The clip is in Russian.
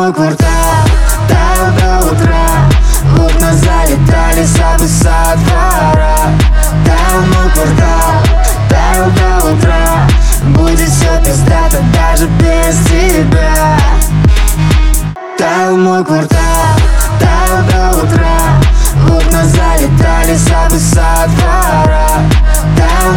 мой квартал, таял до утра. В окна залетали сапы со двора. Таял мой квартал, таял до утра. Будет все пиздато даже без тебя. Таял мой квартал, таял до утра. В окна залетали сапы со двора. Таял